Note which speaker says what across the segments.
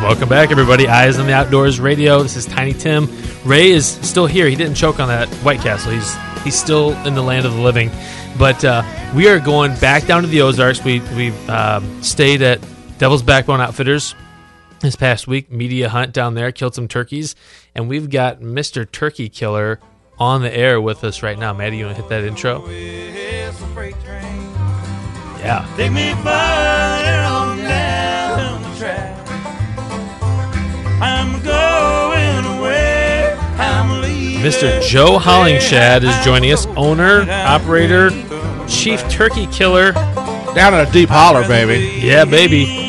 Speaker 1: Welcome back, everybody. Eyes on the Outdoors Radio. This is Tiny Tim. Ray is still here. He didn't choke on that White Castle. He's still in the land of the living. But we are going back down to the Ozarks. We've stayed at Devil's Backbone Outfitters this past week. Media hunt down there. Killed some turkeys. And we've got Mr. Turkey Killer on the air with us right now. Maddie, you want to hit that intro? Yeah. Take me further on down the track. I'm going away. I'm leaving. Mr. Joe Hollingshad is joining us, owner, operator, chief turkey killer.
Speaker 2: Down in a deep holler, baby.
Speaker 1: Yeah, baby.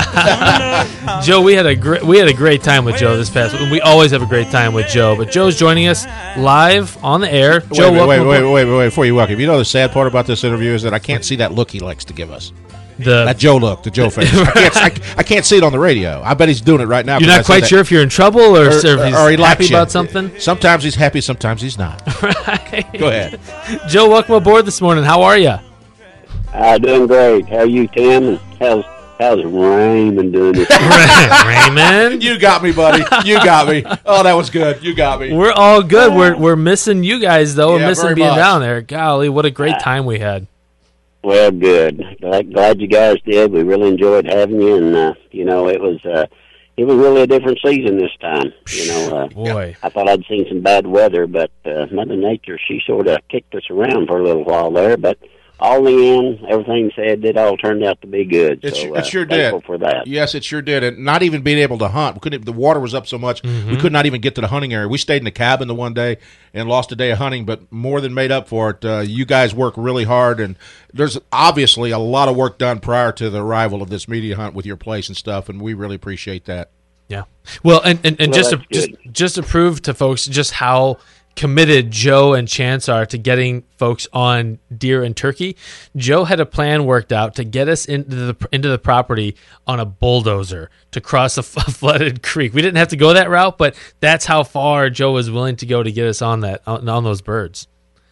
Speaker 1: Joe, we had a great time with Joe this past week. We always have a great time with Joe, but Joe's joining us live on the air. Joe,
Speaker 2: wait, before you welcome. You know the sad part about this interview is that I can't see that look he likes to give us. That Joe look, the Joe face. I can't see it on the radio. I bet he's doing it right now.
Speaker 1: You're not quite sure if you're in trouble or if he's happy about something?
Speaker 2: Sometimes he's happy, sometimes he's not.
Speaker 1: Right.
Speaker 2: Go ahead.
Speaker 1: Joe, welcome aboard this morning. How are you?
Speaker 3: Doing great. How are you, Tim? How's Raymond doing this?
Speaker 1: Raymond?
Speaker 2: You got me, buddy. You got me. Oh, that was good. You got me.
Speaker 1: We're all good. We're missing you guys, though. We're missing being down there. Golly, what a great time we had.
Speaker 3: Well, good. Glad you guys did. We really enjoyed having you, and it was really a different season this time.
Speaker 1: Boy,
Speaker 3: I thought I'd seen some bad weather, but Mother Nature, she sort of kicked us around for a little while there, but all in the end, everything said it all turned out to be good.
Speaker 2: It sure did.
Speaker 3: For that.
Speaker 2: Yes, it sure did. And not even being able to hunt. The water was up so much, we could not even get to the hunting area. We stayed in the cabin the one day and lost a day of hunting, but more than made up for it. You guys work really hard, and there's obviously a lot of work done prior to the arrival of this media hunt with your place and stuff, and we really appreciate that.
Speaker 1: Yeah. Well, and just to prove to folks just how committed Joe and Chance are to getting folks on deer and turkey, Joe had a plan worked out to get us into the property on a bulldozer to cross a flooded creek. We didn't have to go that route, but that's how far Joe was willing to go to get us on those birds.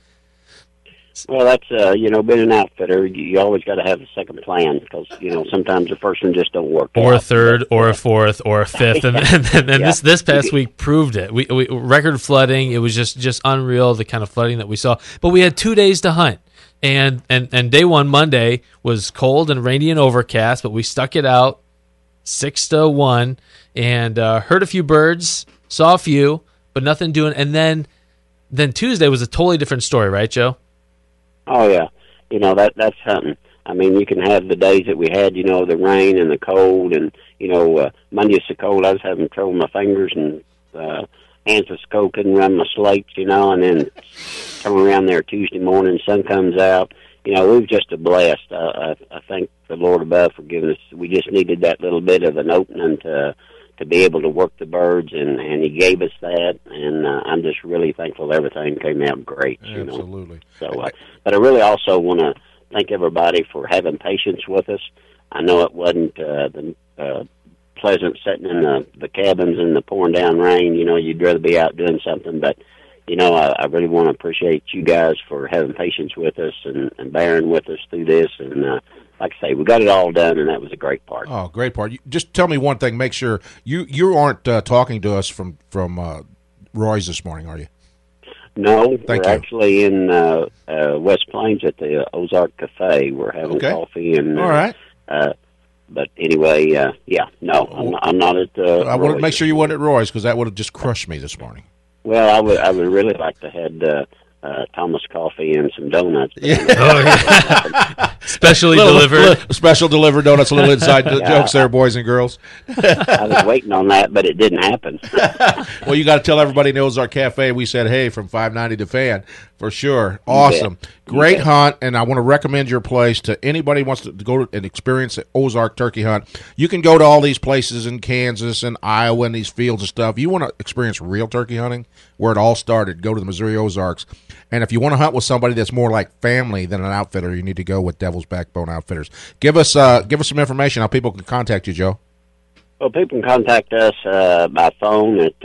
Speaker 3: Well, that's being an outfitter, you always got to have a second plan because sometimes the first one just don't work.
Speaker 1: Or a third, or a fourth, or a fifth, and then this past week proved it. We record flooding. It was just unreal, the kind of flooding that we saw. But we had 2 days to hunt, and day one, Monday, was cold and rainy and overcast, but we stuck it out 6 to 1 and heard a few birds, saw a few, but nothing doing. And then Tuesday was a totally different story, right, Joe?
Speaker 3: Oh, yeah. That's hunting. I mean, you can have the days that we had, the rain and the cold, and, Monday was so cold, I was having trouble with my fingers, and hands was cold, couldn't run my slates, and then turn around there Tuesday morning, sun comes out. We were just a blast. I thank the Lord above for giving us, we just needed that little bit of an opening to be able to work the birds, and he gave us that, and I'm just really thankful everything came out great.
Speaker 2: Absolutely.
Speaker 3: So, but I really also want to thank everybody for having patience with us. I know it wasn't pleasant sitting in the cabins in the pouring down rain. You'd rather be out doing something, but I really want to appreciate you guys for having patience with us and bearing with us through this, and like I say, we got it all done, and that was a great part.
Speaker 2: Oh, great part. Just tell me one thing. Make sure you aren't talking to us from Roy's this morning, are you?
Speaker 3: No, we're actually in West Plains at the Ozark Cafe. We're having coffee. And
Speaker 2: all right.
Speaker 3: But anyway, I'm not at
Speaker 2: I wanted to make sure you weren't at Roy's because that would have just crushed me this morning.
Speaker 3: Well, I would really like to have Thomas coffee and some donuts.
Speaker 1: Specially delivered.
Speaker 2: Special delivered donuts, a little inside jokes there, boys and girls.
Speaker 3: I was waiting on that, but it didn't happen.
Speaker 2: Well, you got to tell everybody in the Ozark Cafe we said, hey, from 590 to Fan, for sure. Awesome. Great hunt, and I want to recommend your place to anybody who wants to go and experience the Ozark turkey hunt. You can go to all these places in Kansas and Iowa and these fields and stuff. You want to experience real turkey hunting, where it all started, go to the Missouri Ozarks. And if you want to hunt with somebody that's more like family than an outfitter, you need to go with Devil's Backbone Outfitters. Give us some information how people can contact you, Joe.
Speaker 3: Well, people can contact us by phone at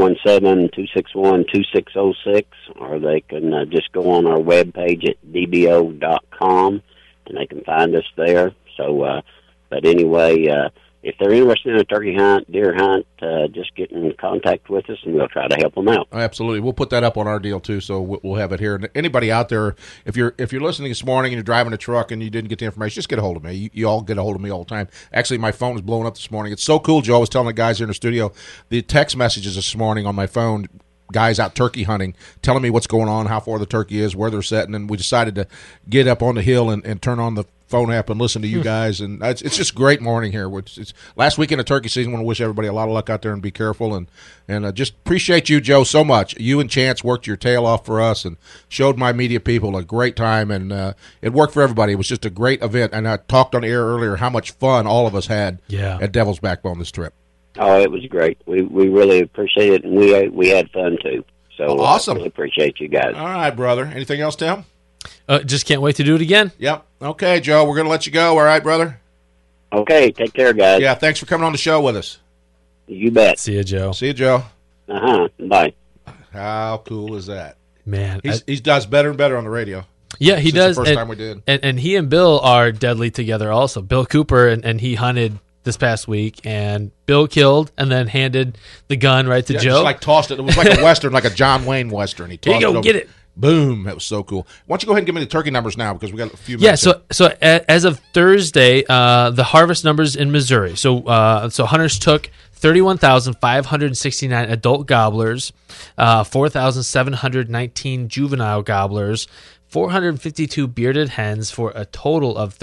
Speaker 3: 417-261-2606, or they can just go on our webpage at dbo.com, and they can find us there. So, but anyway, if they're interested in a turkey hunt, deer hunt, just get in contact with us, and we'll try to help them out.
Speaker 2: Absolutely, we'll put that up on our deal too, so we'll have it here. And anybody out there, if you're listening this morning and you're driving a truck and you didn't get the information, just get a hold of me. You all get a hold of me all the time. Actually, my phone is blowing up this morning. It's so cool, Joe. I was telling the guys here in the studio, the text messages this morning on my phone. Guys out turkey hunting, telling me what's going on, how far the turkey is, where they're setting, and we decided to get up on the hill and turn on the phone app and listen to you guys, and it's just a great morning here. It's last weekend of turkey season. I want to wish everybody a lot of luck out there and be careful, and just appreciate you, Joe, so much. You and Chance worked your tail off for us and showed my media people a great time, and it worked for everybody. It was just a great event, and I talked on the air earlier how much fun all of us had at Devil's Backbone this trip.
Speaker 3: Oh, it was great. We really appreciate it, and we had fun too. So
Speaker 2: awesome.
Speaker 3: Really appreciate you guys.
Speaker 2: All right, brother. Anything else, Tim?
Speaker 1: Just can't wait to do it again.
Speaker 2: Yep. Okay, Joe, we're going to let you go. All right, brother?
Speaker 3: Okay, take care, guys.
Speaker 2: Yeah, thanks for coming on the show with us.
Speaker 3: You bet.
Speaker 1: See you, Joe.
Speaker 2: See you, Joe.
Speaker 3: Bye.
Speaker 2: How cool is that?
Speaker 1: Man.
Speaker 2: He does better and better on the radio.
Speaker 1: Yeah, he does.
Speaker 2: The first time we did.
Speaker 1: And he and Bill are deadly together also. Bill Cooper, and he hunted this past week, and Bill killed and then handed the gun right to Joe.
Speaker 2: Just like tossed it. It was like a Western, like a John Wayne Western. He tossed
Speaker 1: Here you go,
Speaker 2: it
Speaker 1: get it.
Speaker 2: Boom. That was so cool. Why don't you go ahead and give me the turkey numbers now, because we got a few minutes.
Speaker 1: Yeah, so as of Thursday, the harvest numbers in Missouri. So hunters took 31,569 adult gobblers, 4,719 juvenile gobblers, 452 bearded hens, for a total of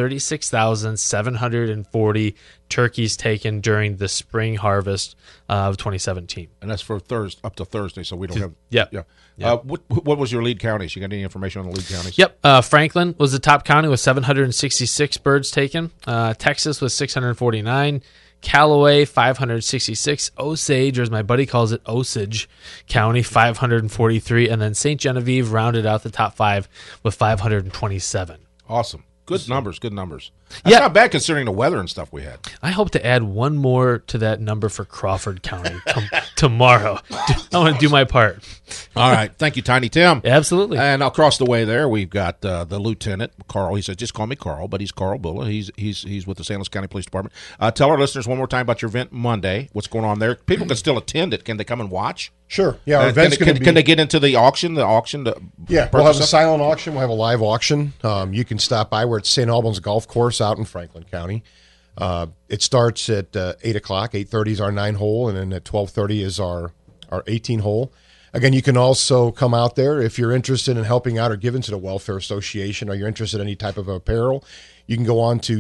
Speaker 1: 36,740 turkeys taken during the spring harvest of 2017.
Speaker 2: And that's for Thursday, up to Thursday, so we don't have.
Speaker 1: Yeah.
Speaker 2: What was your lead counties? You got any information on the lead counties?
Speaker 1: Yep. Franklin was the top county with 766 birds taken. Texas was 649. Callaway, 566. Osage, or as my buddy calls it, Osage County, 543. And then St. Genevieve rounded out the top 5 with 527.
Speaker 2: Awesome. Good numbers. That's not bad considering the weather and stuff we had.
Speaker 1: I hope to add one more to that number for Crawford County tomorrow. I want to do my part.
Speaker 2: All right. Thank you, Tiny Tim.
Speaker 1: Absolutely.
Speaker 2: And across the way there, we've got the lieutenant, Carl. He says, just call me Carl, but he's Carl Bulla. He's with the San Luis County Police Department. Tell our listeners one more time about your event Monday. What's going on there? People can still attend it. Can they come and watch?
Speaker 4: Sure. Yeah, our event's going to be...
Speaker 2: Can they get into the auction?
Speaker 4: Yeah, we'll have a silent auction. We'll have a live auction. You can stop by. We're at St. Albans Golf Course out in Franklin County. It starts at 8 o'clock. 8:30 is our 9-hole, and then at 12:30 is our 18-hole. Again, you can also come out there if you're interested in helping out or giving to the Welfare Association, or you're interested in any type of apparel. You can go on to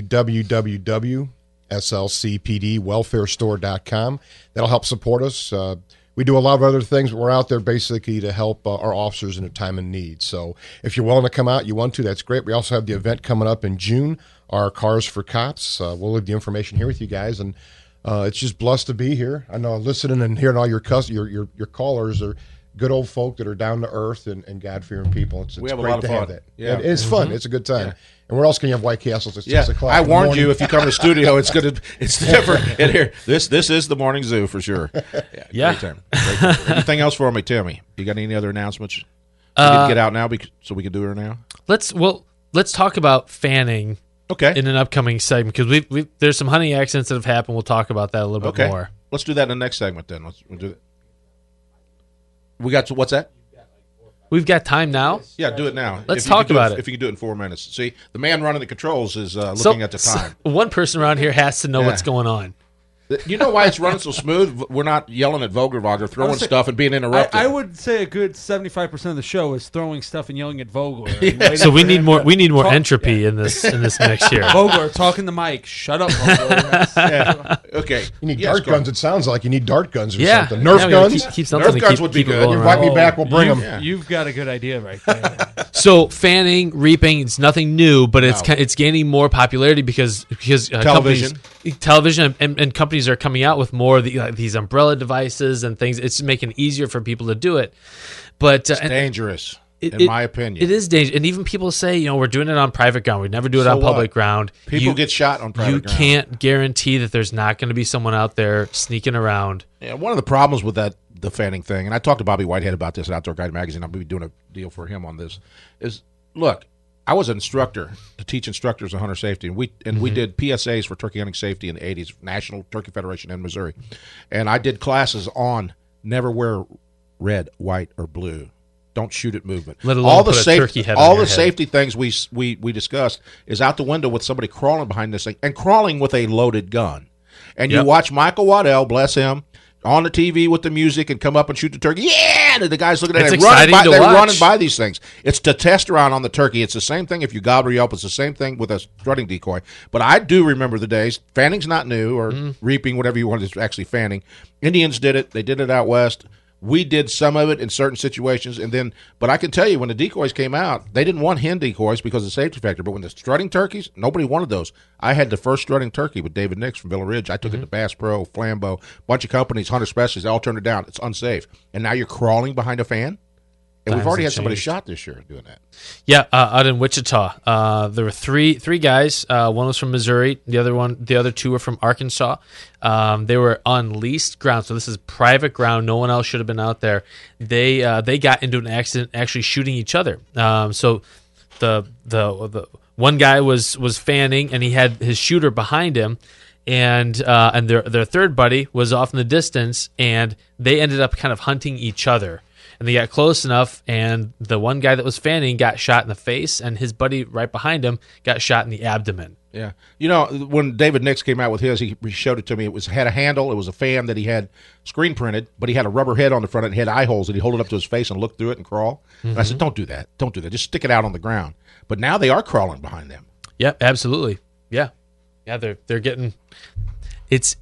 Speaker 4: www.slcpdwelfarestore.com. That'll help support us. We do a lot of other things, but we're out there basically to help our officers in a time of need. So if you're willing to come out, you want to, that's great. We also have the event coming up in June, our Cars for Cops. We'll leave the information here with you guys, and it's just blessed to be here. I know listening and hearing all your callers are good old folk that are down to earth and God-fearing people. It's
Speaker 2: we have
Speaker 4: great
Speaker 2: a lot
Speaker 4: to
Speaker 2: of
Speaker 4: have
Speaker 2: fun.
Speaker 4: that.
Speaker 2: Yeah.
Speaker 4: It's fun. It's a good time. Yeah. And where else can you have White Castles at 6 o'clock?
Speaker 2: I warned you if you come to the studio, it's different in here. This is the morning zoo for sure.
Speaker 1: Yeah.
Speaker 2: Great time. Anything else for me, Timmy? You got any other announcements? We need to get out now so we can do it now.
Speaker 1: Let's talk about fanning.
Speaker 2: Okay.
Speaker 1: In an upcoming segment, because there's some hunting accidents that have happened. We'll talk about that a little bit more.
Speaker 2: Let's do that in the next segment then. We'll do that. We got what's that?
Speaker 1: We've got time now.
Speaker 2: Yeah, do it now.
Speaker 1: Let's talk about it.
Speaker 2: If you can do it in 4 minutes. See, the man running the controls is looking at the time.
Speaker 1: So one person around here has to know what's going on.
Speaker 2: You know why it's running so smooth? We're not yelling at Vogelwager, throwing stuff and being interrupted.
Speaker 5: I would say a good 75% of the show is throwing stuff and yelling at Vogler.
Speaker 1: So we need more. We need more entropy in this mix here.
Speaker 5: Vogler, talking the mic. Shut up, Vogler.
Speaker 2: Okay.
Speaker 4: You need dart guns. It sounds like you need dart guns or something.
Speaker 1: Nerf
Speaker 4: guns.
Speaker 2: Nerf guns would be good.
Speaker 4: You invite me back, we'll bring them.
Speaker 5: Yeah. You've got a good idea right there.
Speaker 1: So fanning, reaping, it's nothing new, but it's gaining more popularity because
Speaker 2: television
Speaker 1: and companies are coming out with more of these umbrella devices and things. It's making it easier for people to do it, but
Speaker 2: it's dangerous. In my opinion,
Speaker 1: it is dangerous. And even people say, we're doing it on private ground. We never do it on public ground.
Speaker 2: People get shot on private ground.
Speaker 1: You can't guarantee that there's not going to be someone out there sneaking around.
Speaker 2: Yeah, one of the problems with the fanning thing, and I talked to Bobby Whitehead about this at Outdoor Guide Magazine. I'll be doing a deal for him on this. Is look, I was an instructor to teach instructors on hunter safety, and we did PSAs for turkey hunting safety in the 80s, National Turkey Federation in Missouri. And I did classes on never wear red, white, or blue. Don't shoot at movement.
Speaker 1: Let alone put a turkey head on
Speaker 2: all
Speaker 1: your
Speaker 2: the
Speaker 1: head.
Speaker 2: safety things we discussed is out the window with somebody crawling behind this thing and crawling with a loaded gun. And you watch Michael Waddell, bless him, on the TV with the music and come up and shoot the turkey. Yeah! And the guys looking at it. They're running by these things. It's the test around on the turkey. It's the same thing if you gobble or yelp. It's the same thing with a strutting decoy. But I do remember the days. Fanning's not new, or reaping, whatever you want. It's actually fanning. Indians did it. They did it out west. We did some of it in certain situations, but I can tell you when the decoys came out, they didn't want hen decoys because of the safety factor. But when the strutting turkeys, nobody wanted those. I had the first strutting turkey with David Nix from Villa Ridge. I took it to Bass Pro, Flambeau, bunch of companies, Hunter Specialists, they all turned it down. It's unsafe. And now you're crawling behind a fan? And we've already had somebody shot this year doing that.
Speaker 1: Yeah, out in Wichita, there were three guys. One was from Missouri. The other two were from Arkansas. They were on leased ground, so this is private ground. No one else should have been out there. They got into an accident, actually shooting each other. So the one guy was fanning, and he had his shooter behind him. And their third buddy was off in the distance, and they ended up kind of hunting each other. And they got close enough, and the one guy that was fanning got shot in the face, and his buddy right behind him got shot in the abdomen.
Speaker 2: Yeah. You know, when David Nix came out with his, he showed it to me. It had a handle. It was a fan that he had screen printed, but he had a rubber head on the front and it had eye holes, and he'd hold it up to his face and look through it and crawl. And I said, don't do that. Don't do that. Just stick it out on the ground. But now they are crawling behind them.
Speaker 1: Yeah, absolutely. Yeah. Yeah, they're getting it's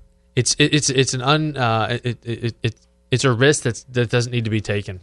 Speaker 1: a risk that doesn't need to be taken.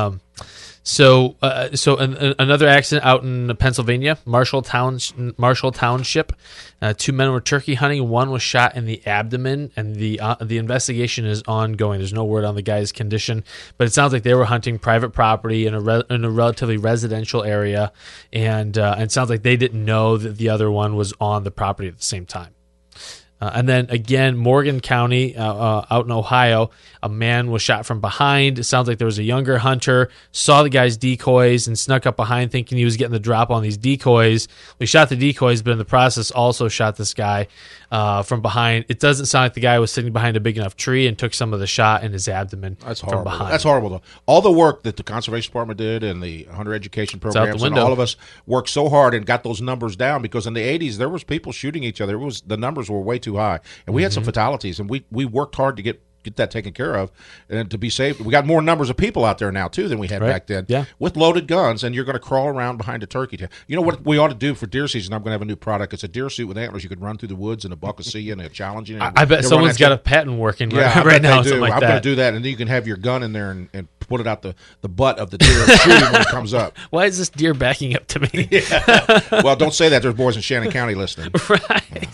Speaker 1: So another accident out in Pennsylvania, Marshall Township. Two men were turkey hunting. One was shot in the abdomen, and the investigation is ongoing. There's no word on the guy's condition, but it sounds like they were hunting private property in a relatively residential area, and it sounds like they didn't know that the other one was on the property at the same time. And then again, Morgan County, out in Ohio, a man was shot from behind. It sounds like there was a younger hunter, saw the guy's decoys and snuck up behind thinking he was getting the drop on these decoys. We shot the decoys, but in the process also shot this guy from behind. It doesn't sound like the guy was sitting behind a big enough tree and took some of the shot in his abdomen.
Speaker 2: That's horrible.
Speaker 1: From behind.
Speaker 2: That's horrible, though. All the work that the Conservation Department did and the hunter education programs and all of us worked so hard and got those numbers down, because in the 80s there was people shooting each other. The numbers were way too high, and we had some fatalities, and we worked hard to get that taken care of and to be safe. We got more numbers of people out there now too than we had back then, with loaded guns, and you're going to crawl around behind a turkey. You know what we ought to do for deer season? I'm going to have a new product. It's a deer suit with antlers. You could run through the woods and a buck will see you and it's challenging.
Speaker 1: I bet someone's got a patent working right now. I'm going
Speaker 2: to do that, and then you can have your gun in there and put it out the butt of the deer and shoot him when it comes up.
Speaker 1: Why is this deer backing up to me?
Speaker 2: Well, don't say that. There's boys in Shannon County listening.
Speaker 1: Right.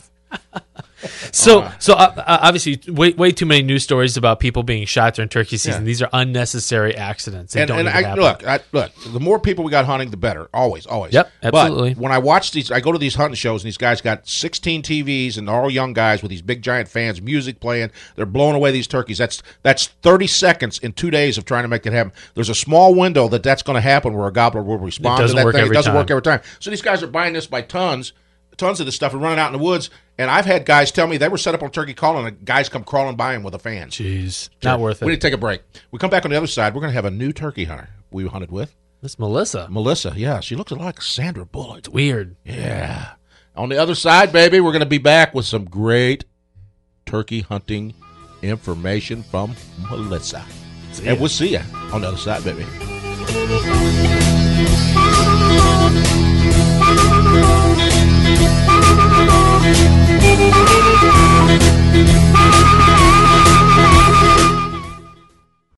Speaker 1: So obviously, way too many news stories about people being shot during turkey season. These are unnecessary accidents. They don't need to happen.
Speaker 2: Look, the more people we got hunting, the better. Always.
Speaker 1: Yep, absolutely.
Speaker 2: But when I watch these, I go to these hunting shows, and these guys got 16 TVs, and they're all young guys with these big giant fans, music playing. They're blowing away these turkeys. That's 30 seconds in 2 days of trying to make it happen. There's a small window that's going to happen where a gobbler will respond to that thing. It doesn't work every time. So these guys are buying this by tons of this stuff and running out in the woods. And I've had guys tell me they were set up on turkey calling, and guys come crawling by them with a fan.
Speaker 1: Jeez, not worth it.
Speaker 2: We need to take a break. We come back on the other side. We're going to have a new turkey hunter we hunted with.
Speaker 1: That's Melissa.
Speaker 2: Melissa, yeah. She looks a lot like Sandra Bullock.
Speaker 1: It's weird.
Speaker 2: Yeah. On the other side, baby, we're going to be back with some great turkey hunting information from Melissa. And we'll see you on the other side, baby.